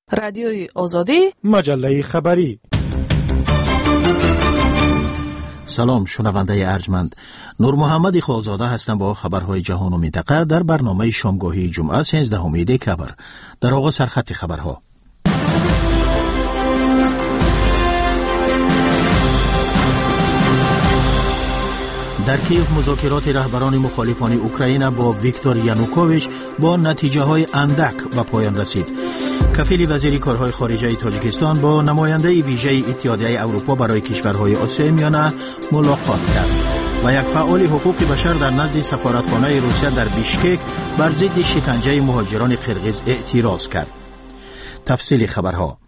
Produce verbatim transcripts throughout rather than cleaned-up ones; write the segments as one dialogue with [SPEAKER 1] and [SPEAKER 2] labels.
[SPEAKER 1] رادیوی آزادی،
[SPEAKER 2] مجله خبری.
[SPEAKER 3] سلام شنونده ارجمند، نور محمد خالزاده هستم با خبرهای جهان و منطقه در برنامه شامگاهی جمعه سیزدهم دکبر. در آغاز سرخط خبرها. در کیف مذاکرات رهبران مخالفان اوکراین با ویکتور یانوکوویچ با نتیجه های اندک به پایان رسید. کفیل وزیر کارهای خارجه تاجیکستان با نماینده ویژه اتحادیه اروپا برای کشورهای آسیای میانه ملاقات کرد و یک فعال حقوق بشر در نزد سفارتخانه روسیه در بیشکک بر ضد شکنجه مهاجران قرقیز اعتراض کرد. تفصیل خبرها.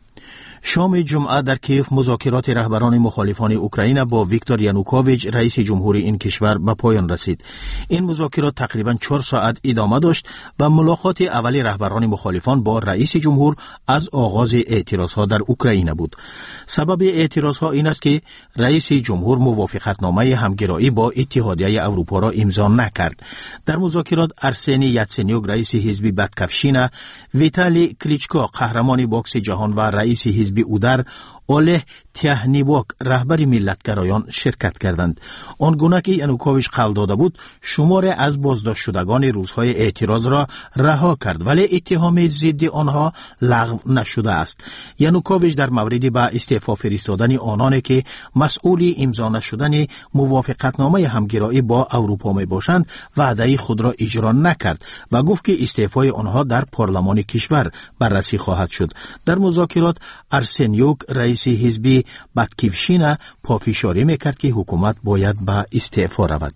[SPEAKER 3] شام جمعه در کیف مذاکرات رهبران مخالفان اوکراین با ویکتور یانوکوویچ رئیس جمهوری این کشور به پایان رسید. این مذاکرات تقریباً چهار ساعت ادامه داشت و ملاقات اولی رهبران مخالفان با رئیس جمهور از آغاز اعتراضها در اوکراین بود. سبب اعتراضها این است که رئیس جمهور موافقتنامه همگرایی با اتحادیه اروپا را امضا نکرد. در مذاکرات ارسنی یاتسنیوک رئیس حزب بادکفشینا، ویتالی کلیچکو قهرمان باکس جهان و رئیس حزب اودر، اوله تیهنیبوک رهبر ملتگرایان شرکت کردند. آنگونه که یانوکوویچ قول داده بود شمار از بازداشت شدگان روزهای اعتراض را رها کرد، ولی اتهام ضد آنها لغو نشده است. یانوکوویچ در مورد به استعفا فرستادن آنانی که مسئول امضا نشدن موافقتنامه همگرایی با اروپا می باشند وعده خود را اجرا نکرد و گفت که استعفای آنها در پارلمان کشور بررسی خواهد شد. در مذاکرات ارسنیوک رئیس حزب بادکفشینا پافشاری میکرد که حکومت باید به استعفا رود.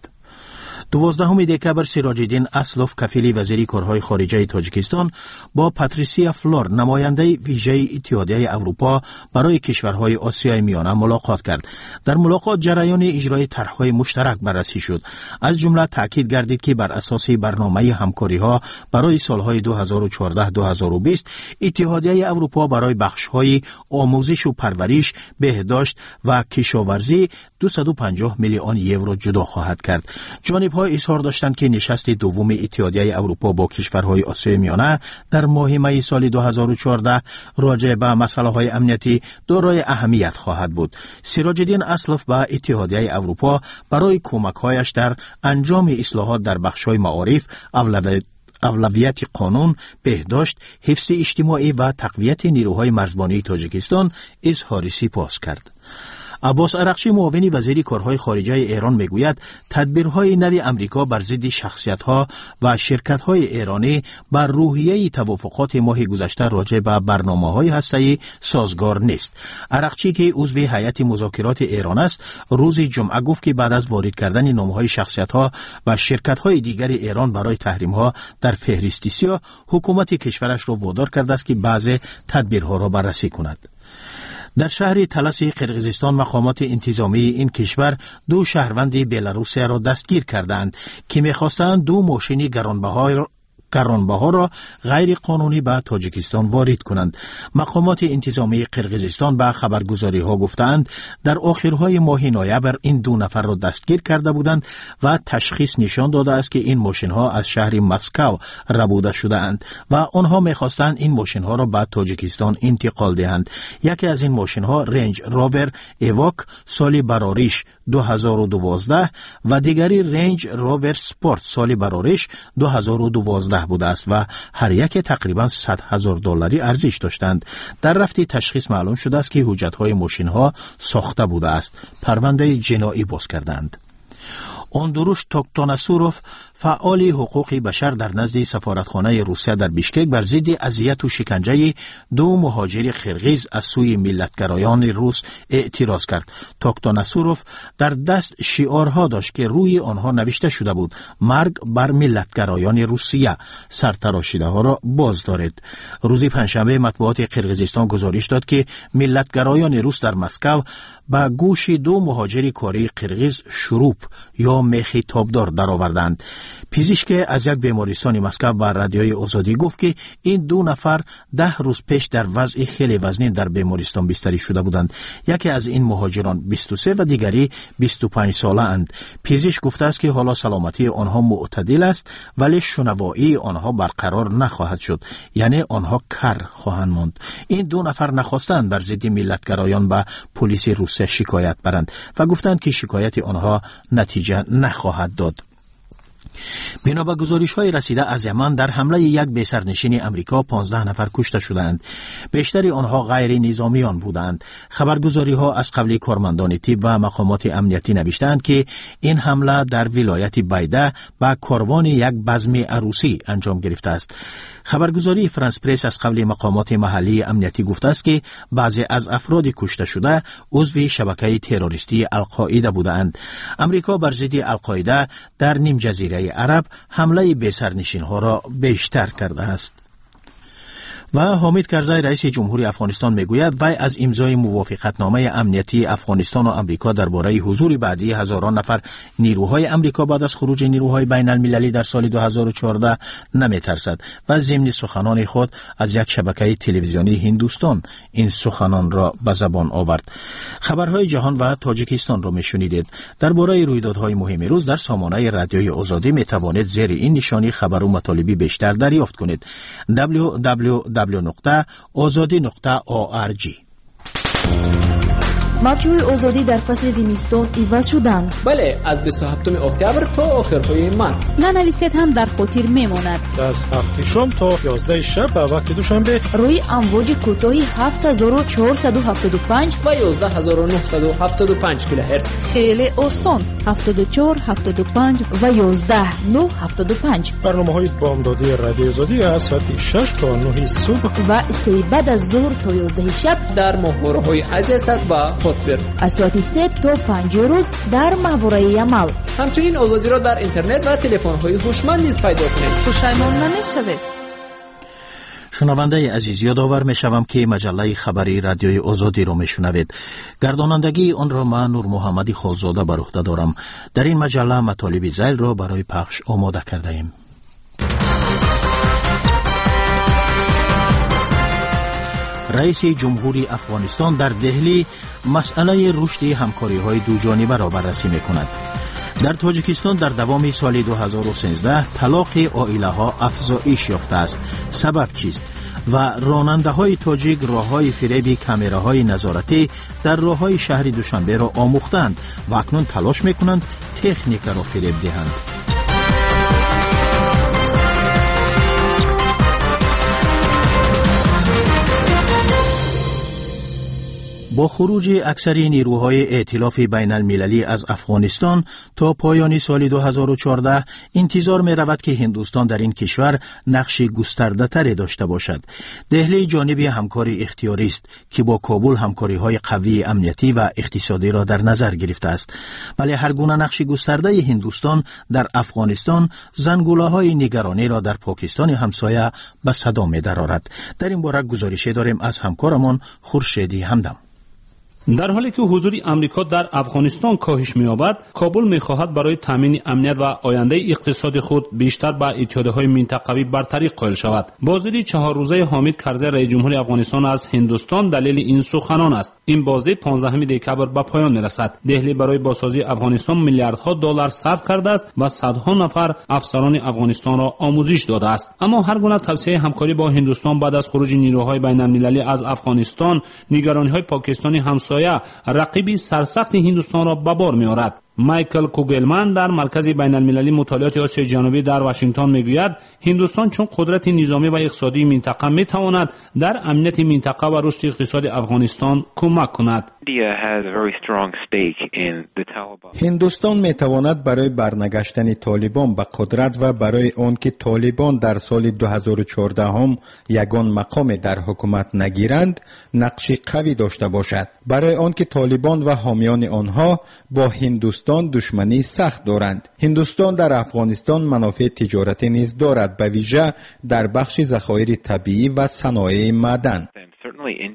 [SPEAKER 3] دوازدهم دکبر سراج‌الدین اسلوف کفیل وزیر کارهای خارجه تاجیکستان با پاتریسیا فلور نماینده ویژه اتحادیه اروپا برای کشورهای آسیای میانه ملاقات کرد. در ملاقات جریان اجرای طرح‌های مشترک بررسی شد. از جمله تاکید گردید که بر اساس برنامه همکاری‌ها برای سالهای دو هزار و چهارده تا دو هزار و بیست اتحادیه اروپا برای بخش‌های آموزش و پرورش، بهداشت و کشاورزی دویست و پنجاه میلیون یورو جدا خواهد کرد. جانب‌ها اظهار داشتند که نشست دوم اتحادیه اروپا با کشورهای آسیای میانه در ماه می سال دو هزار و چهارده راجع به مسائل امنیتی دارای اهمیت خواهد بود. سراج‌الدین اسلوف با اتحادیه اروپا برای کمک‌هایش در انجام اصلاحات در بخش‌های معارف، اولویت اولویت قانون، بهداشت، حفظ اجتماعی و تقویت نیروهای مرزبانی تاجیکستان اظهار سپاس کرد. عباس عرقچی معاون وزیر کارهای خارجه ایران میگوید تدبیرهای نو امریکا بر ضد شخصیت‌ها و شرکت‌های ایرانی بر روحیه توافقات ماه گذشته راجع به برنامه‌های هسته‌ای سازگار نیست. عرقچی که عضو هیئت مذاکرات ایران است روز جمعه گفت که بعد از وارد کردن نامه‌های شخصیت‌ها و شرکت‌های دیگر ایران برای تحریم‌ها در فهرست سیاه حکومت کشورش را وادار کرده است که بعضی تدبیرها را بررسی کند. در شهر تلس قرقیزستان مقامات انتظامی این کشور دو شهروند بلاروسی را دستگیر کردند که می‌خواستند دو ماشین گرانبها گرانبها را غیر قانونی به تاجیکستان وارد کنند. مقامات انتظامی قرقیزستان به خبرگزاری ها گفتند در آخرهای ماه نوامبر این دو نفر را دستگیر کرده بودند و تشخیص نشان داده است که این ماشین ها از شهر مسکو ربوده شده اند و آنها می‌خواستند این ماشین ها را به تاجیکستان انتقال دهند. یکی از این ماشین ها رنج روور ایواک سال براریش دو هزار و دوازده و دیگری رنج روور سپورت سال براریش دو هزار و دوازده بوده است و هر یک تقریبا صد هزار دلاری ارزش داشتند. در رفت تشخیص معلوم شده است که حجت‌های ماشین ها ساخته بوده است. پرونده جنایی باز کردند. اندروش توکتاناسوروف فعال حقوق بشر در نزد سفارتخانه روسیه در بیشکک بر ضد اذیت و شکنجه دو مهاجر قرقیز از سوی ملتگرایان روس اعتراض کرد. توکتاناسوروف در دست شعارها داشت که روی آنها نوشته شده بود مرگ بر ملتگرایان روسیه، سرتراشیده ها را باز دارید. روز پنجشنبه مطبوعات قرقیزستان گزارش داد که ملتگرایان روس در مسکو با گوش دو مهاجر کاری قرقیز شروپ یا را میخی تابدار درآوردند. پزشک از یک بیمارستان مسکو با رادیوی آزادی گفت که این دو نفر ده روز پیش در وضع خیلی وزنین در بیمارستان بستری شده بودند. یکی از این مهاجران بیست و سه و دیگری بیست و پنج ساله اند. پزشک گفته است که حالا سلامتی آنها معتدل است ولی شنوایی آنها برقرار نخواهد شد، یعنی آنها کر خواهند ماند. این دو نفر نخواستند بر ضد ملتگرایان به پلیس روسیه شکایت برند و گفتند که شکایت آنها نتیجه نخواهد داد. بنا به گزارش‌های رسیده از یمن در حمله یک بی‌سرنشین امریکا پانزده نفر کشته شدند. بیشتر آنها غیر نظامیان بودند. خبرگزاری‌ها از قبل کارمندان تیب و مقامات امنیتی نوشتند که این حمله در ولایت بیده به کاروان یک بزم عروسی انجام گرفته است. خبرگزاری فرانس پرس از قبل مقامات محلی امنیتی گفته است که بعضی از افراد کشته شده عضو شبکه تروریستی القاعده بودند. امریکا بر ضد القاعده در نیم جزیره عرب حمله بی‌سرنشین‌ها را بیشتر کرده است. و حامد کرزی رئیس جمهوری افغانستان میگوید وی از امضای موافقتنامه امنیتی افغانستان و امریکا درباره حضور بعدی هزاران نفر نیروهای امریکا بعد از خروج نیروهای بین المللی در سال دو هزار و چهارده نمیترسد و ضمن سخنان خود از یک شبکه تلویزیونی هندوستان این سخنان را به زبان آورد. خبرهای جهان و تاجیکستان را میشنیدید. درباره رویدادهای مهم روز در سامانه رادیوی آزادی میتوانید زیر این نشانی خبر و مطالبی بیشتر دریافت کنید. دبلیو دبلیو دبلیو نقطه آزادی نقطه او آر جی.
[SPEAKER 1] موجهای آزادی در فصل زمستان عوض شدند.
[SPEAKER 2] بله، از بیست و هفتم اکتبر تا آخرهای مارس.
[SPEAKER 1] ننویسید هم در خاطر میماند.
[SPEAKER 4] از هفت شام تا یازده شب به وقت دوشنبه
[SPEAKER 1] روی امواج کوتاه هفت هزار و چهارصد و هفتاد و پنج
[SPEAKER 2] و یازده هزار و نهصد و هفتاد و پنج کیلوهرتز.
[SPEAKER 1] خیلی آسان. هفتاد و چهار، هفتاد و پنج و یازده نه هفتاد و پنج.
[SPEAKER 4] برنامه‌های بامدادی رادیو آزادی از ساعت شش تا نه صبح
[SPEAKER 1] و سه بعد از ظهر تا یازده شب
[SPEAKER 2] در ماهواره‌های عزیزت و
[SPEAKER 1] از ساعت سه تا پنج روز در ماهواره عمل.
[SPEAKER 2] همچنین آزادی را در اینترنت و تلفن‌های هوشمند نیز پیدا کنید.
[SPEAKER 1] پشیمان نمی‌شوید.
[SPEAKER 3] شنونده عزیز، یادآور می‌شوم که مجله خبری رادیوی آزادی را میشنوید. گردانندگی آن را من نور محمدی خالزاده بر عهده دارم. در این مجله مطالب ذیل را برای پخش آماده کرده ایم. رئیس جمهوری افغانستان در دهلی مسئله رشد همکاری‌های دوجانبه را بررسی می‌کند. در تاجیکستان در دوام سال دو هزار و سیزده طلاق عائله‌ها افزایش یافته است. سبب چیست؟ و راننده‌های تاجیک راه‌های فریب کامراهای نظارتی در راه‌های شهر دوشنبه را آموختند و اکنون تلاش می‌کنند تکنیک را فریب دهند. با خروج اکثر نیروهای ائتلاف بین المللی از افغانستان تا پایان سال دو هزار و چهارده انتظار می رود که هندوستان در این کشور نقش گسترده تری داشته باشد. دهلی جانب همکاری اختیاری است که با کابل همکاری های قوی امنیتی و اقتصادی را در نظر گرفته است. ولی هر گونه نقش گسترده هندوستان در افغانستان زنگوله های نگرانی را در پاکستان همسایه به صدا می درآورد. در این باره گزارشی داریم از همکارمان خورشیدی همدم.
[SPEAKER 5] در حالی که حضور امریکا در افغانستان کاهش می‌یابد، کابل می‌خواهد برای تامین امنیت و آینده اقتصاد خود بیشتر به اتحادیه‌های منطقوی برتری قائل شود. بازدید چهار روزه حامد کرزی رئیس جمهوری افغانستان از هندوستان دلیل این سخنان است. این بازدید پانزدهم دکبر به پایان می‌رسد. دهلی برای بازسازی افغانستان میلیاردها دلار صرف کرده است و صدها نفر افسران افغانستان را آموزش داده است. اما هر گونه توسعه همکاری با هندوستان بعد از خروج نیروهای بین‌المللی از افغانستان، نگرانی‌های پاکستانی همسایه رقیبی سرسخت هندوستان را به بار می‌آورد. مایکل کوگلمن در مرکز بین المللی مطالعات آسیای جنوبی در واشنگتن میگوید هندوستان چون قدرت نظامی و اقتصادی منطقه میتواند در امنیت منطقه و رشد اقتصاد افغانستان کمک کند.
[SPEAKER 6] هندوستان میتواند برای برنگشتن طالبان به قدرت و برای آن که طالبان در سال دو هزار و چهارده هم یگان مقام در حکومت نگیرند نقش قوی داشته باشد. برای آن که طالبان و حامیان آنها با هندوستان دشمنی سخت دارند. هندوستان در افغانستان منافع تجارتی نیز دارد، به ویژه در بخش ذخایر طبیعی و صنایع معدن.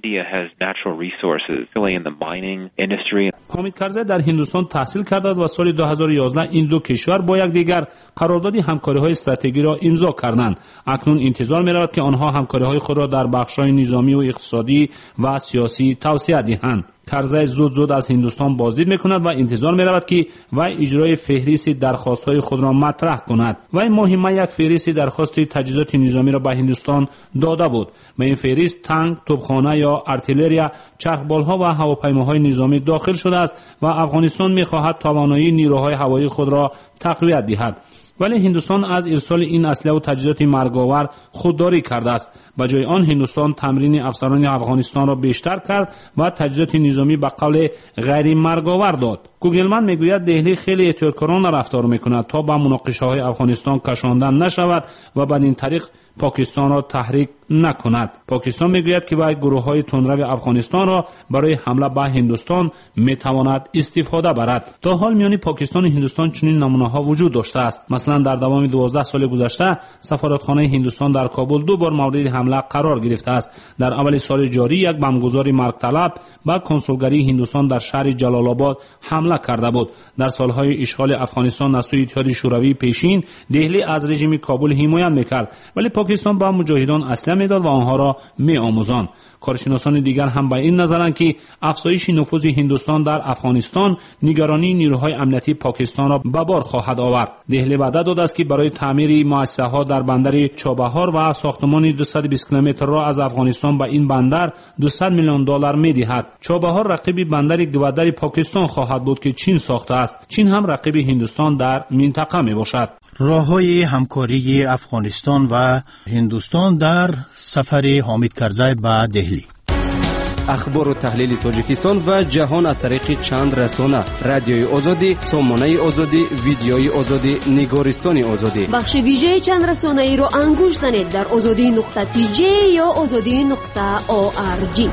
[SPEAKER 7] India has natural resources, particularly in the mining industry.
[SPEAKER 5] حامد کرزی در هندوستان تحصیل کرده است و سال دو هزار و یازده این دو کشور با یکدیگر قرارداد همکاری‌های استراتژیکی را امضا کردند. اکنون انتظار می‌رود که آنها همکاری‌های خود را در بخش‌های نظامی و اقتصادی و سیاسی توسعه دهند. کرزی زود زود از هندوستان بازدید می‌کند و انتظار می‌رود که وی اجرای فهرست درخواست‌های خود را مطرح کند. وی ماهی یک فهرست درخواست تجهیزات نظامی را به هندوستان داده بود. به این فهرست تانک، توپخانه یا ارتلری، چرخبال‌ها و هواپیماهای نظامی داخل شده است و افغانستان می‌خواهد توانایی نیروهای هوایی خود را تقویت دهد. ولی هندوستان از ارسال این اسلحه و تجهیزات مرگاور خودداری کرده است. به جای آن هندوستان تمرین افسران افغانستان را بیشتر کرد و تجهیزات نظامی به قول غیر مرگاور داد. گوگلمن میگوید دهلی خیلی احتیاطکارانه رفتار میکند تا به مناقشه‌های افغانستان کشاندن نشود و بدین طریق پاکستان را تحریک نکند. پاکستان میگوید که باید گروه‌های تندرو افغانستان را برای حمله به هندوستان میتواند استفاده برد. تا حال میان پاکستان و هندوستان چنین نمونه‌ها وجود داشته است. مثلا در دوام دوازده سال گذشته سفارتخانه هندوستان در کابل دو بار مورد حمله قرار گرفته است. در اول سال جاری یک بمبگذار مرگ طلب به کنسولگری هندوستان در شهر جلال آباد حمله کرده بود. در سالهای اشغال افغانستان از سوی اتحاد شوروی پیشین دهلی از رژیم کابل حمایت میکرد، ولی پاکستان به مجاهدان اسلحه میداد و آنها را میآموزاند. کارشناسان دیگر هم به این نظرند که افزایش نفوذ هندوستان در افغانستان نگرانی نیروهای امنیتی پاکستان را به بار خواهد آورد. دهلی وعده داده است که برای تعمیر مؤسسه‌ها در بندر چابهار و ساختمان دویست و بیست کیلومتر را از افغانستان به این بندر دویست میلیون دلار می‌دهد. چابهار رقیب بندر گودر پاکستان خواهد بود که چین ساخته است. چین هم رقیب هندوستان در منطقه میباشد.
[SPEAKER 3] راه‌های همکاری افغانستان و هندوستان در سفر حامد کرزی به دهلی.
[SPEAKER 8] اخبار و تحلیل تاجیکستان و جهان از طریق چند رسانه: رادیوی آزادی، سامانه آزادی، ویدیوی آزادی، نگارستان آزادی.
[SPEAKER 9] بخش ویژه چند رسانه ای را انگوش زنید در آزادی نقطه تی جی یا آزادی نقطه او آر جی.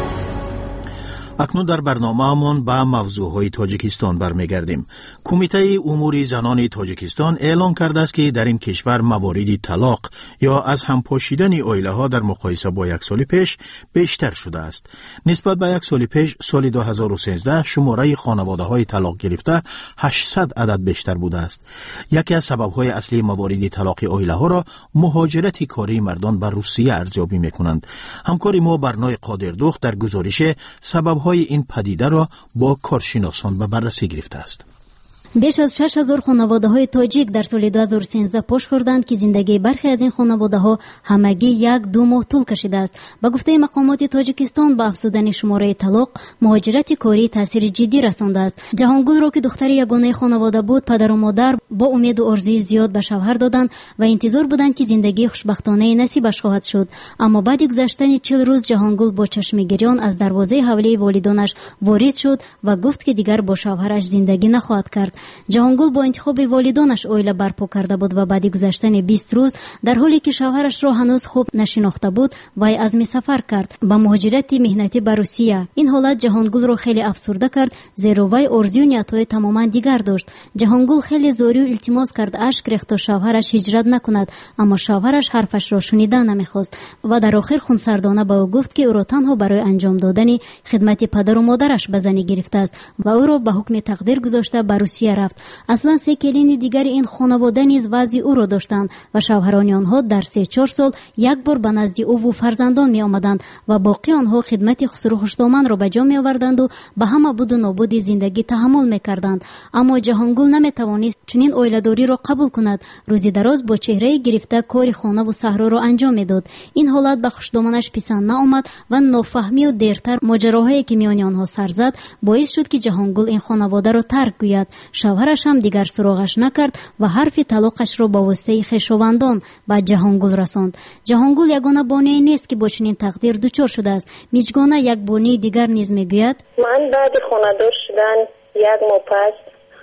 [SPEAKER 3] اکنون در برنامه‌مان به موضوعهای تاجیکستان برمیگردیم. کمیته امور زنان تاجیکستان اعلام کرده است که در این کشور موارد طلاق یا از هم پاشیدن عائله‌ها در مقایسه با یک سال پیش بیشتر شده است. نسبت به یک سال پیش، سال دو هزار و سیزده شماره خانواده‌های طلاق گرفته هشتصد عدد بیشتر بوده است. یکی از سبب‌های اصلی موارد طلاق عائله‌ها را مهاجرت کاری مردان به روسیه ارزیابی می‌کنند. همکار ما برنای قادردوخت در گزارش سبب های این پدیده را با کارشناسان به بررسی گرفته است.
[SPEAKER 10] بیش از شش هزار خانواده های تاجیک در سال دو هزار و سیزده پشت خوردند که زندگی برخی از این خانواده ها همگی یک دو ماه طول کشیده است. با گفته مقامات تاجیکستان به افزودن شماره طلاق، مهاجرت کاری تاثیر جدی رسانده است. جهانگل را که دختر یگانه خانواده بود، پدر و مادر با امید و آرزوی زیاد به شوهر دادند و انتظار بودند که زندگی خوشبختانه نصیبش خواهد شد. اما بعد گذشتن چهل روز جهانگل با چشم گریان از دروازه حوله والدانش وارد شد و گفت که دیگر با شوهرش زندگی نخواهد کرد. جهانگل با انتخاب والدانش عائله برپا کرده بود و بعد گذشتن بیست روز در حالی که شوهرش را هنوز خوب نشناخته بود، وی عزم سفر کرد به مهاجرت مهنتی به روسیه. این حالت جهانگل را خیلی افسرده کرد، زیرا وی آرزوی نیت‌های تماما دیگر داشت. جهانگل خیلی زاری و التماس کرد اشک ریخت تا شوهرش هجرت نکند، اما شوهرش حرفش را شنیدن نمیخواست و در آخر خونسردانه به او گفت که او را تنها برای انجام دادن خدمت پدر و مادرش به زنی گرفته است و او را به حکم تقدیر گذاشته به روسیه رفت. اصلا سه کلین دیگر این خانواده نیز وضع او را داشتند و شوهران آنها در سه چهار سال یک بار به نزد او و فرزندان می آمدند و باقی آنها خدمت خسرو خوشدامن را به جا می آوردند و به همه بود و نابود زندگی تحمل می کردند. اما جهانگل نمی توانست چنین عائله‌داری را قبول کند. روزی دراز با چهره گرفته کار خانه و صحرا را انجام می داد. این حالت به خوشدامنش پسند نآمد و نافهمی و دیرتر ماجراهایی که میان آنها سر زد باعث شد که جهانگل این خانواده را ترک گوید. شوهرش هم دیگر سراغش نکرد و حرف طلاقش را با واسطه خویشاوندان به جهانگل رساند. جهانگل یگانه بانه نیست که با چنین تقدیر دچار شده است. میجگانه یک بانه دیگر نیز میگوید:
[SPEAKER 11] من بعد خانه‌دار شدن یک ماه پس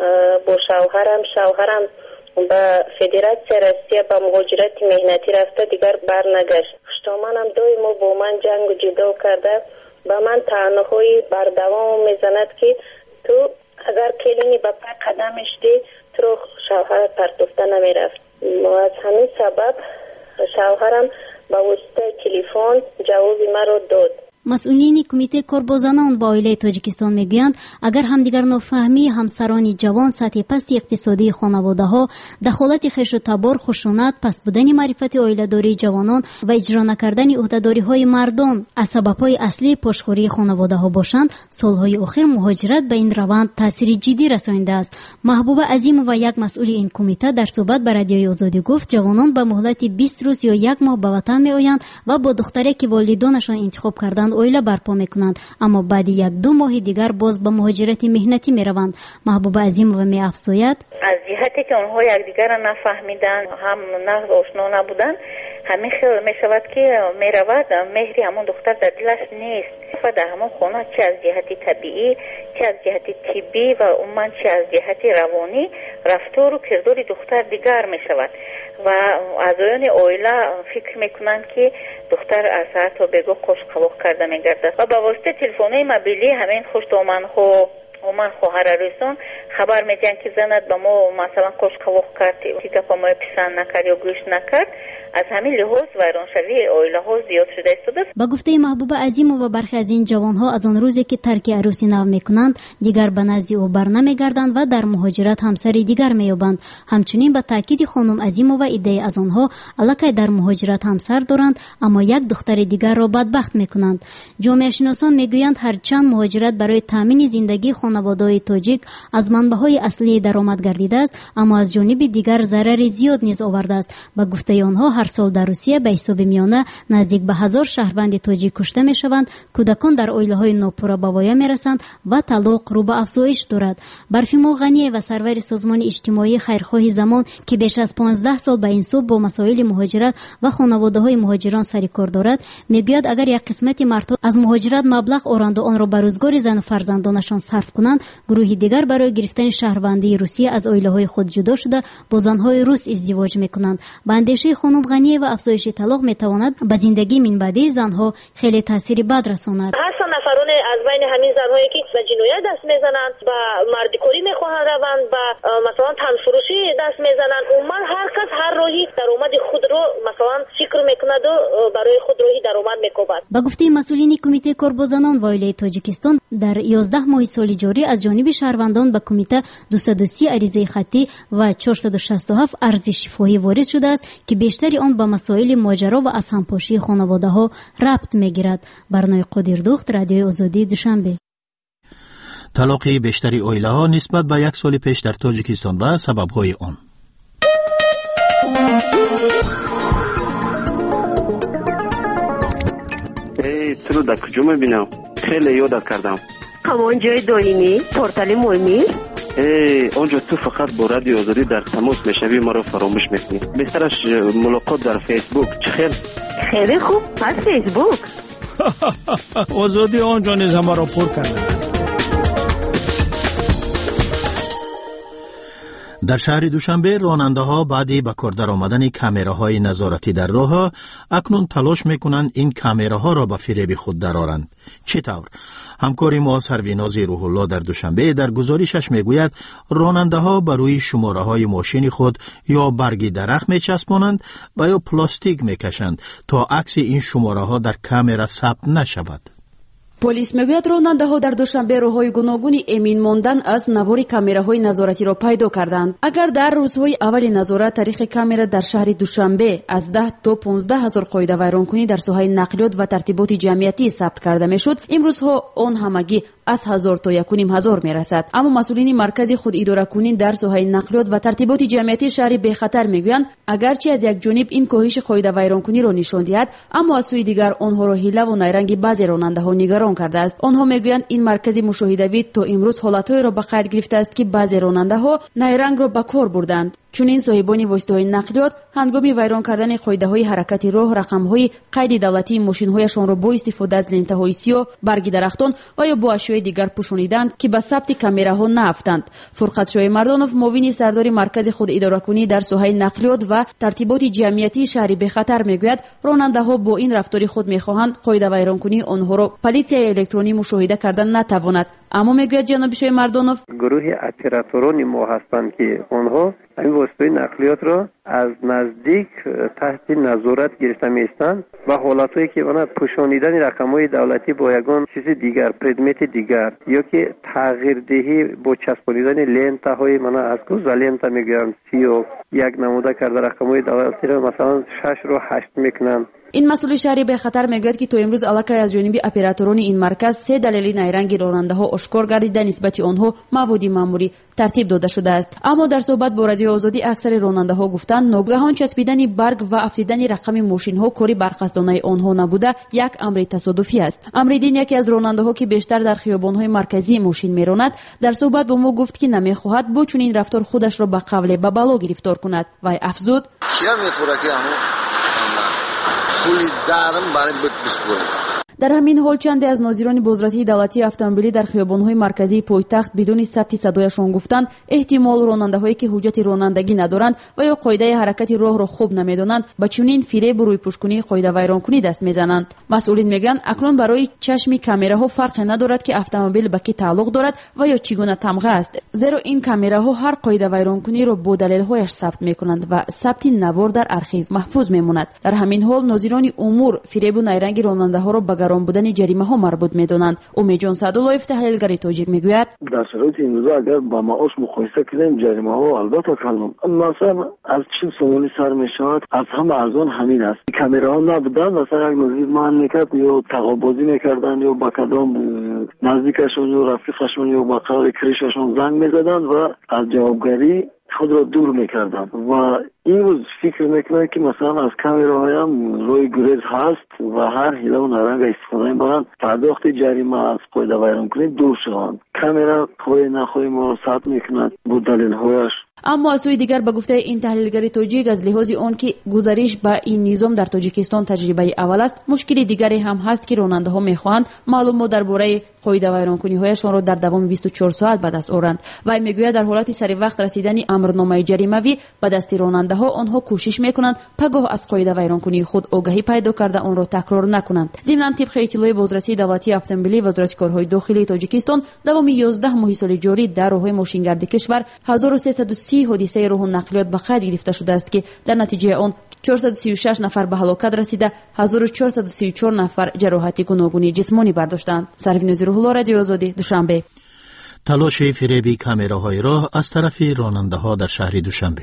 [SPEAKER 11] با شوهرم شوهرم به فدراسیون روسیه به مهاجرت مهنتی رفته، دیگر برنگشت. خوشدامنم دائما با من جنگ و جدال کرده، به من طعنه‌های بر دوام میزند که تو اگر کلینی به پا قدمش دی تو رو شوهرت پرتفته نمی رفت. و از همین سبب شوهرم با واسطه تلفن جواب ما رو داد.
[SPEAKER 10] مسئولین کمیته کار با زنان با عائله تاجیکستان میگویند اگر همدیگر نافهمی همسران جوان سطح پست اقتصادی خانواده ها دخالت خش و تبار خشونت پس بودن معرفت عائله داری جوانان و اجرا نکردن عهدهداری های مردان از سبب های اصلی پشتخوری خانواده ها باشند سالهای اخیر مهاجرت به این روند تاثیر جدی رسانیده است. محبوبه عظیم و یک مسئول این کمیته در صحبت با رادیوی آزادی گفت جوانان به مهلت بیست روز یا یک ماه به وطن می آیند و با دختری که والدانشان انتخاب کردند عائله برپا میکنند اما بعد یک دو ماه دیگر باز به مهاجرت مهنتی میروند. محبوب عظیم و می افزاید
[SPEAKER 12] از جهتی که آنها یکدیگر را نفهمیدند هم نه آشنا نبودند همین خیلی می شود که می رود مهری همون دختر در دلش نیست و در همون خانه چه از جهتی طبیعی چه از جهتی طبی و عموما چه از جهتی روانی رفتار و کردار دختر دیگر می شود و اعضایان عائله فکر میکنند که دختر از ساعت تا بگو خوش قواق کرده میگردد و با واسطه تلفن‌های موبیلی همین خوش دامن‌ها و من خواهر رسون خبر میدن که زند با ما مثلا خوش قواق کرد که پا ما پسند نکرد یا گوش نکرد از همین لحاظ ویرانشوی عائله ها زیاد شده است.
[SPEAKER 10] با گفته محبوب عظیم و برخی از این جوان ها از آن روزی که ترک عروسی نو میکنند دیگر به نزد او برنمیگردند و در مهاجرت همسر دیگر مییابند. همچنین به تاکید خانم عظیم و ایده از آنها الکی در مهاجرت همسر دارند اما یک دختر دیگر را بدبخت میکنند. جامعه شناسان میگویند هرچند مهاجرت برای تامین زندگی خانواده‌های تاجیک از منبع‌های اصلی درآمد گردیده است اما از جانب دیگر ضرر زیاد نیز آورده است. با گفته آنها هر سال در روسیه به حساب میانه نزدیک به هزار شهروند تاجیک کشته میشوند، کودکان در عائله‌های ناپورا به وایه میرسند و طلاق رو به افزایش دارد. برفیما غنی و سرور سازمان اجتماعی خیرخواه زمان که بیش از پانزده سال به این سو با مسائل مهاجرت و خانواده‌های مهاجران سر کار دارد میگوید اگر یک قسمت مردم از مهاجرت مبلغ آورند و آن را به روزگار زن و فرزندانشان صرف کنند گروهی دیگر برای گرفتن شهروندی روسیه از عائله‌های خود جدا شده با زن‌های روس ازدواج میکنند. به اندیشه خانم غنی و افزایش طلاق میتواند به زندگی من بعدی زنها خیلی تاثیر بد رساند.
[SPEAKER 13] هستن نفران از بین همین زنهایی که به جنایت دست میزنند با مردکاری میخواهند روند با مثلا تنفروشی دست میزنند عموما هر کس هر راهی درآمد خود رو مثلا فکر میکند و برای خود راهی درآمد میکوبد.
[SPEAKER 10] با گفته مسئولین کمیته کار با زنان و عائله تاجیکستان در یازده ماه سال جاری از جانب شهروندان به کمیته دویست و سی عریضه خطی و چهارصد و شصت و هفت عرض شفاهی وارد شده است که بیشتری آن به مسائل ماجرا و از همپاشی خانواده ها ربط میگیرد. برنامه قدیر دوخت رادیوی آزادی دوشنبه.
[SPEAKER 3] طلاق بیشتری عائله ها نسبت به یک سال پیش در تاجیکستان و سبب های آن.
[SPEAKER 14] ای تو در کجا میبینم؟ خیلی یادت کردم.
[SPEAKER 9] همان جای دائمی پورتال مهمی؟
[SPEAKER 14] ای اونجا تو فقط با رادیو آزادی در تماس میشوی ما رو فراموش میکنی. بهترش ملاقات در فیسبوک. چه خیر؟
[SPEAKER 9] خیلی خوب. از فیسبوک
[SPEAKER 4] آزادی آنجا نیز همه را پر کرده.
[SPEAKER 3] در شهر دوشنبه راننده ها بعدی به کار در آمدن کامراهای نظارتی در راه اکنون تلاش میکنند این کامراها را به فریب خود درآورند. چطور؟ همکار ما سرویناز روح الله در دوشنبه در گزارشش میگوید راننده ها بر روی شماره های ماشین خود یا برگ درخت میچسبانند و یا پلاستیک میکشند تا عکس این شماره ها در کامرا ثبت نشود.
[SPEAKER 15] پلیس میگوید راننده‌ها در دوشنبه راه‌های گوناگونی امین ماندن از نوار کامراهای نظارتی را پیدا کردند. اگر در روزهای اول نظارت تاریخ کامرا در شهر دوشنبه از ده تا پانزده هزار قاعده ویرانکنی در ساحه نقلیات و ترتیبات جمعیتی ثبت کرده میشد، امروزها آن همگی از هزار تا یک و نیم هزار میرسد. اما مسئولین مرکزی خود اداره کنین در ساحه نقلیات و ترتیبات جمعیتی شهر به خطر میگویند اگرچه از یک جانب این کاهش قاعده ویرانکنی را نشان دهد اما از سوی دیگر آنها را حیله و نیرنگ بعضی راننده‌ها نگران کرده است. آنها میگویند این مرکزی مشاهده‌ای تا امروز حالت‌های را به قید گرفته است که بعضی راننده‌ها نیرنگ را به کار بردند. چون این صاحبان واسطه‌های نقلیات هنگام ویران کردن قاعده‌های حرکت راه رقم‌های قید دولتی ماشین‌هایشان را با استفاده از لنت‌های سیاه، برگ درختان و یا با اشیاء دیگر پوشانیدند که به ثبت کامراها نرفتند. فرقت شاه مردانوف معاون سردار مرکز خود اداره کنی در ساحه نقلیات و ترتیبات جمعیتی شهر به خطر میگوید راننده‌ها با این رفتار خود می‌خواهند قاعده ویران کنی آنها را پلیسیای الکترونیکی مشاهده کردن نتواند. اما میگوید جناب شاه مردانوف
[SPEAKER 14] گروه اپراتوران ما هستند که آنها همین واسطه نقلیات را از نزدیک تحت نظارت گرفته میستند و حالتهایی که ونا پوشانیدن رقم‌های دولتی با یگان چیز دیگر پردمت دیگر یا که تغییر دهی با چسبانیدن لنت‌های منا از گوز لنت میگن سی و یک نموده کرده رقم‌های دولتی را مثلا شش رو هشت میکنن.
[SPEAKER 15] این مسئول شهری به خطر میگوید که تا امروز علاقه از جانب اپراتوران این مرکز سه دلیل نیرنگ راننده‌ها آشکار گردیده نسبت آنها مواد ماموری ترتیب داده شده است. اما در صحبت با رادیو آزادی اکثر راننده‌ها گفتند ناگهان چسبیدن برگ و افزودن رقم ماشین‌ها کاری برخواستانه آنها نبوده یک امر تصادفی است. امریدین یکی از راننده‌ها که بیشتر در خیابان‌های مرکزی ماشین میراند در صحبت با ما گفت که نمی‌خواهد با چنین رفتار خودش را به قبل به بلا گرفتار کند و افزود
[SPEAKER 16] کیا می‌خوره که همون پولی دارم برای بسپرم.
[SPEAKER 15] در همین حال چندی از ناظران بازرسی دولتی اتومبیلی در خیابان‌های مرکزی پایتخت بدون ثبت صدایشان گفتند احتمال راننده‌هایی که حجت رانندگی ندارند و یا قاعده حرکت راه را خوب نمی‌دانند با چنین فریب روی پوشکنی قاعده ویرانکنی دست می‌زنند. مسئولین میگن اکنون برای چشم کامراها فرق ندارد که اتومبیل به کی تعلق دارد و یا چگونه تمغه است، زیرا این کامراها هر قاعده ویرانکنی را با دلیل‌هایش ثبت می‌کنند و ثبت نوار در ارشیو محفوظ می‌ماند. در همین حال ناظران امور فریب و نیرنگ راننده‌ها را به گران بودن جریمه ها مربوط می‌دانند. امیدجان سعدالله‌اف تحلیلگر تاجیک میگوید
[SPEAKER 17] در شرایط امروز اگر با معاش مقایسه کنیم جریمه ها البته کلان مثلا از چه سوالی سر میشود از هم ارزان همین است. کامراها نبودن مثلا یک نظیر مان میکرد یا تقابازی میکردن یا با کدام نزدیکشون یا رفیقشون یا با قرار کریششون زنگ میزدن و از جوابگری خود را دور میکردن و این روز فکر میکنه که مثلا از کامراهای هم روی گریز هست و هر حیله و نرنگ استفاده میبرن پرداخت جریمه از قاعده ویرانکنی دور شوند. کامرا خواهی نخواهی ما را ثبت میکند با دلیل هایش.
[SPEAKER 15] اما از سوی دیگر به گفته این تحلیلگر تاجیک از لحاظ آن که گزارش به این نظام در تاجیکستان تجربه اول است مشکلی دیگری هم هست که راننده‌ها میخواهند معلومات درباره قاعده ویرانکنی هایشان را در دوام بیست و چهار ساعت به دست آورند و میگوید در حالت سری وقت رسیدن امرنامه جریمه‌ای به دست راننده‌ها آنها کوشش میکنند پگاه از قاعده ویرانکنی خود آگاهی پیدا کرده آن را تکرار نکنند. ضمن طبق اطلاع بازرسی دولتی اتومبیلی وزارت کارهای داخلی تاجیکستان دوام یازده ماه سال جاری در راههای ماشینگردی کشور هزار و سیصد و سی حادثه راه و نقلیات به قید گرفته شده است که در نتیجه آن چهارصد و سی و شش نفر به هلاکت رسیده هزار و چهارصد و سی و چهار نفر جراحت گوناگون جسمانی برداشتند. سروین نظیرالله رادیو آزادی دوشنبه.
[SPEAKER 3] تلاش فریبی کامراهای راه از طرف راننده‌ها در شهر دوشنبه.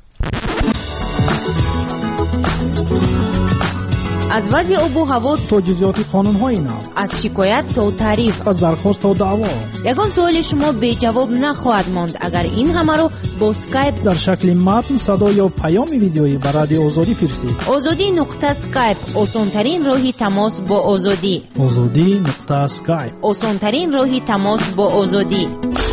[SPEAKER 1] از وضع آب و هوا
[SPEAKER 18] تا جزئیات قانون‌های نو،
[SPEAKER 1] از شکایت تا تعریف،
[SPEAKER 18] از درخواست تا دعوا،
[SPEAKER 1] یگان سوال شما به جواب نخواهد ماند اگر این همه رو با اسکایپ
[SPEAKER 18] در شکل متن، صدا یا پیام ویدیویی به رادیو آزادی فرستید.
[SPEAKER 1] آزادی نقطه اسکایپ آسان‌ترین راه تماس با آزادی.
[SPEAKER 18] آزادی نقطه اسکایپ
[SPEAKER 1] آسان‌ترین راه تماس با آزادی.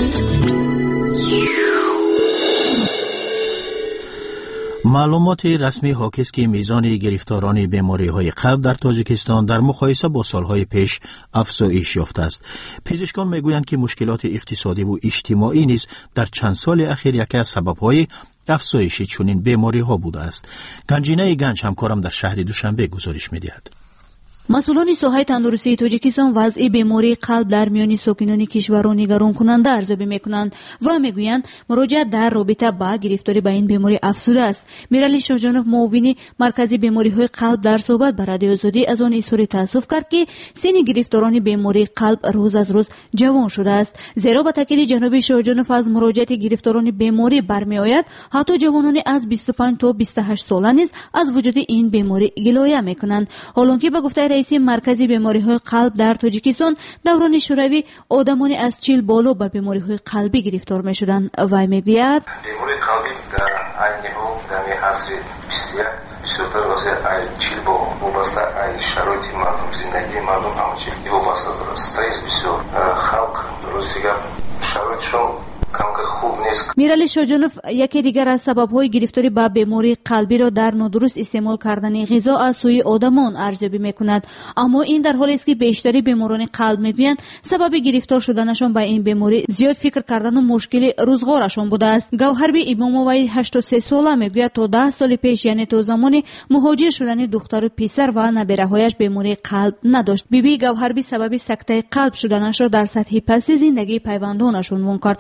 [SPEAKER 3] معلومات رسمی حاکی است که میزان گرفتاران بیماری‌های قلب در تاجیکستان در مقایسه با سالهای پیش افزایش یافته است. پزشکان میگویند که مشکلات اقتصادی و اجتماعی نیز در چند سال اخیر یکی از سبب‌های افزایش چنین بیماری‌ها بوده است. گنجینه گنج همکارم در شهر دوشنبه گزارش می‌دهد.
[SPEAKER 1] مسئولان ساحه تندرستی تاجیکستان وضع بیماری قلب در میان ساکنان کشور را نگران کننده ارزیابی میکنند و میگویند مراجعه در رابطه با گرفتاری به این بیماری افزوده است. میرالی شاهجانوف معاون مرکزی بیماری‌های قلب در صحبت با رادیو آزادی از آن اظهار تأسف کرد که سن گرفتاران بیماری قلب روز از روز جوان شده است. زیرا با تاکید جناب شاهجانوف از مراجعت گرفتاران بیماری برمیآید حتی جوانان از بیست و پنج تا بیست و هشت ساله نیز از وجود این بیماری گلایه میکنند. حالانکه به گفته رئیس مرکزی بیماری‌های قلب در تاجیکستان دوران شوروی آدمانی از چهل بالا به بیماری‌های قلبی گرفتار می‌شدند و می‌گوید
[SPEAKER 19] بیماری قلبی در این نوع در عصر بیست و یک بیشتر از چهل با وابسته ای شرایط مردم زندگی مردم همچنین وابسته داره استرس بسیار خلق روزیگر شرایطشون
[SPEAKER 1] میرالی شاهجانوف یکی دیگر از سبب‌های گرفتاری به بیماری قلبی را در نادرست استعمال کردن غذا از سوی آدمان ارزیابی می‌کند. اما این در حالی است که بیشتری بیماران قلب می‌گویند سبب گرفتار شدنشان به این بیماری زیاد فکر کردن و مشکل روزگارشان بوده است. گوهربی اماموی هشتاد و سه ساله می‌گوید تا ده سال پیش یعنی تا زمانی مهاجر شدن دختر و پسر و نبیره‌هایش بیماری قلب نداشت. بیبی گوهربی سبب سکته قلب شدنش را در سطح پست زندگی پیوندانش عنوان کرد و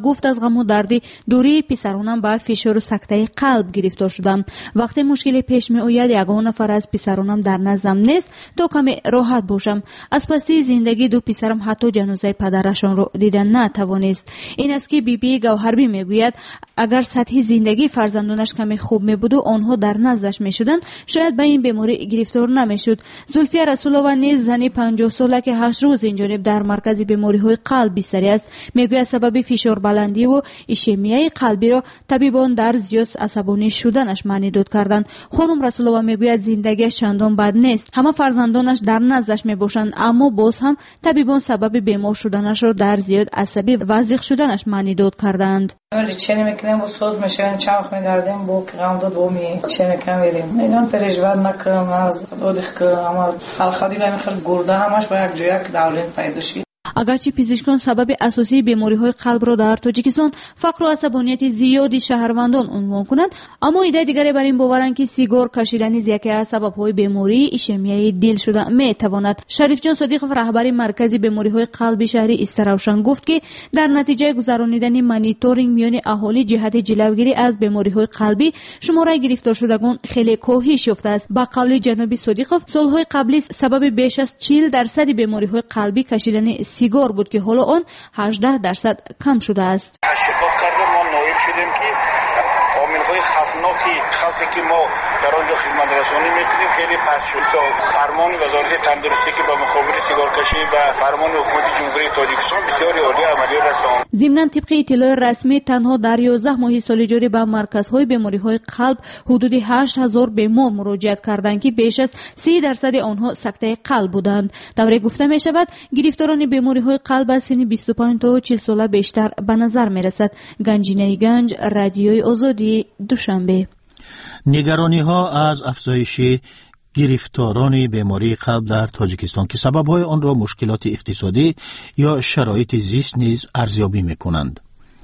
[SPEAKER 1] گفت از غم و درد دوری پسرانم با فشار و سکته قلب گرفتار شدم. وقتی مشکلی پیش می آید یگان نفر از پسرانم در نزدم نیست تا کمی راحت باشم. از پستی زندگی دو پسرم حتی جنازه پدرشان را دیدن نتوانست. این است که بی بی گوهربی میگوید اگر سطح زندگی فرزندانش کمی خوب می بود و آنها در نزدش می شدند شاید به این بیماری گرفتار نمی شد. زلفیه رسولова نیز زنی پنجاه ساله که هشت روز اینجانب در مرکز بیماری های قلب بستری است میگوید سبب فشار بلندی و ایشمیای قلبی را طبیبان در زیاد عصبانی شدنش معنی داد کردند. خانم رسولова میگوید زندگیش چندان بد نیست. همه فرزندانش در نزدش می باشند اما باز هم طبیبان سبب بیمار شدنش را در زیاد عصبی و وضیق شدنش معنی داد کردند.
[SPEAKER 20] لечение میکنیم و سوز میشیم چاق میگردیم با که غم داد و می چه نکن ویریم میگن پریشور نکن از دادخ که اما خلخادی لای میخل گرده همش با یک جویا که دولین پیدا شید.
[SPEAKER 1] اگرچه پزشکان سبب اساسی بیماری‌های قلب را در تاجیکستان فقر و عصبانیت زیادی شهروندان عنوان کنند اما ایده دیگری بر این باورند که سیگار کشیدن نیز یکی از سبب‌های بیماری ایشمیای دل شده می‌تواند. شریف جان صدیقов رهبر مرکز بیماری‌های قلبی شهری استراوشن گفت که در نتیجه گذرانیدن مانیتورینگ میان اهالی جهت جلوگیری از بیماری‌های قلبی شماره گرفتار شدگان خیلی کاهش یافته است. با قول جناب صدیقов سال‌های قبلی سبب بیش از چهل درصد بیماری‌های قلبی کشیدن سیگار بود که حالا آن هجده درصد کم شده است.
[SPEAKER 19] تشویق کرده ما نایب شدیم که عامل‌های خطرناکی خلقی که ما در آنجا خدمت رسانی میکنیم خیلی پخش شد. فرمان وزارت تندرستی که به مقابل سیگار کشی و فرمان حکومت جمهوری تاجیکستان بسیار عالی عملی رساند.
[SPEAKER 1] ضمن طبق اطلاع رسمی تنها در یازده ماه سال جاری به مرکزهای بیماری‌های قلب حدود هشت هزار بیمار مراجعت کردند که بیش از سی درصد آنها سکته قلب بودند. دوره گفته می شود گرفتاران بیماری‌های قلب از سن بیست و پنج تا چهل ساله بیشتر به نظر می رسد. گنجینه گنج، رادیوی آزادی، دوشنبه.
[SPEAKER 3] نگرانی ها از افزایش گرفتاران بیماری قلب در تاجیکستان که سبب‌های آن را مشکلات اقتصادی یا شرایط زیست نیز ارزیابی می‌کنند.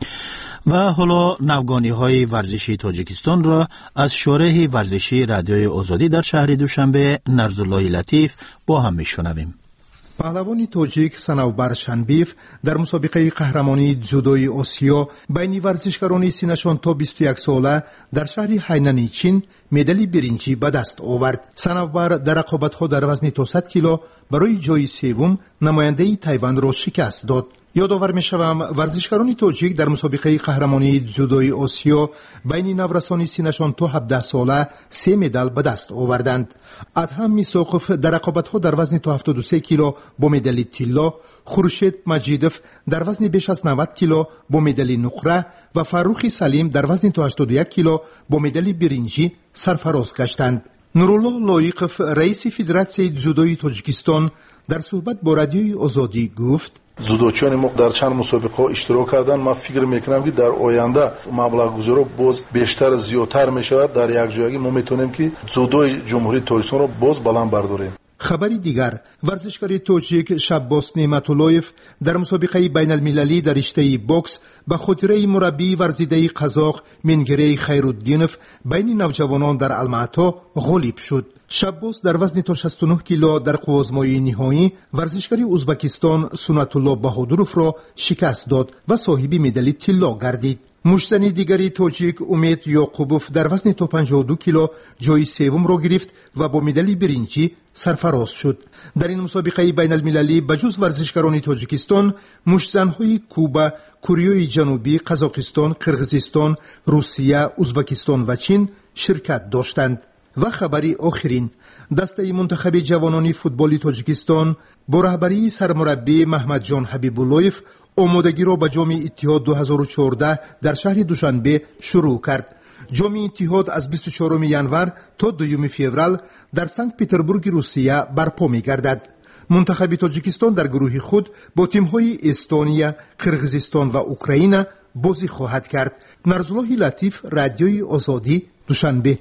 [SPEAKER 3] و حالا نوگانی‌های ورزشی تاجیکستان را از شارح ورزشی رادیوی آزادی در شهر دوشنبه نرزالله لطیف با هم می‌شنویم.
[SPEAKER 21] پهلوان تاجیک سنوبر شنبیف در مسابقه قهرمانی جودوی آسیا بین ورزشکاران سینشان تا بیست و یک ساله در شهر هینانی چین مدال برنجی به دست آورد. سنوبر در رقابت‌ها در وزن تا صد کیلو برای جای سوم نماینده تایوان را شکست داد. یادآور می‌شوم ورزشکاران تاجیک در مسابقه قهرمانی جودوی آسیا بین نورسان سینشان تا هفده ساله سه مدال به دست آوردند. ادهم میساقوف در رقابت‌ها در وزن تا هفتاد و سه کیلو با مدال طلا، خورشید مجیدوف در وزن بیش از نود کیلو با مدال نقره و فروخ سلیم در وزن تا هشتاد و یک کیلو با مدال برنجی سرفراز گشتند. نورالله لایقوف رئیس فدراسیون جودوی تاجیکستان در صحبت با رادیوی آزادی گفت
[SPEAKER 22] زودوچیان ما در چند مسابقه اشتراک کردن. ما فکر میکنم که در آینده مبلغ گذاری باز بیشتر زیادتر میشود. در یک جایی ما میتونیم که زودوی جمهوری تاجیکستان رو باز بلند برداریم.
[SPEAKER 21] خبری دیگر ورزشکار تاجیک شباس نعمت‌اللهیف در مسابقه بین المللی در رشته باکس به خاطره مربی ورزیده قزاق منگره خیرالدینوف بین نوجوانان در الماتا غالب شد. شباس در وزن تا شصت و نه کیلو در قوزمای نهایی ورزشکار ازبکستان سنت الله بهادروف را شکست داد و صاحب مدال طلا گردید. مشتن دیگری تاجیک امید یعقوبوف در وزن تا پنجاه و دو کیلو جای سوم را گرفت و با مدال برنجی سرفراز شد. در این مسابقه بین المللی بجز ورزشکاران تاجیکستان مشتزن‌های کوبا، کره جنوبی، قزاقستان، قرقیزستان، روسیه، ازبکستان و چین شرکت داشتند. و خبری آخرین دسته منتخب جوانان فوتبال تاجیکستان با رهبری سرمربی محمد جان حبیب‌اللهیف آمادگی را به جام اتحاد دو هزار و چهارده در شهر دوشنبه شروع کرد. جام اتحاد از بیست و چهارم ژانویه تا دوم فوریه در سنت پترزبورگ روسیه برپا می‌گردد. منتخب تاجیکستان در گروه خود با تیم‌های استونیا، قرقیزستان و اوکراین بازی خواهد کرد. نرزالله لطیف، رادیوی آزادی، دوشنبه.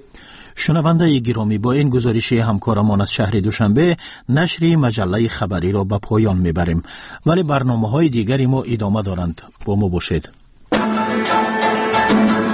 [SPEAKER 3] شنونده گرامی، با این گزارش همکارمان از شهر دوشنبه نشر مجله خبری را به پایان میبریم، ولی برنامه‌های دیگری ما ادامه دارند. با ما باشید.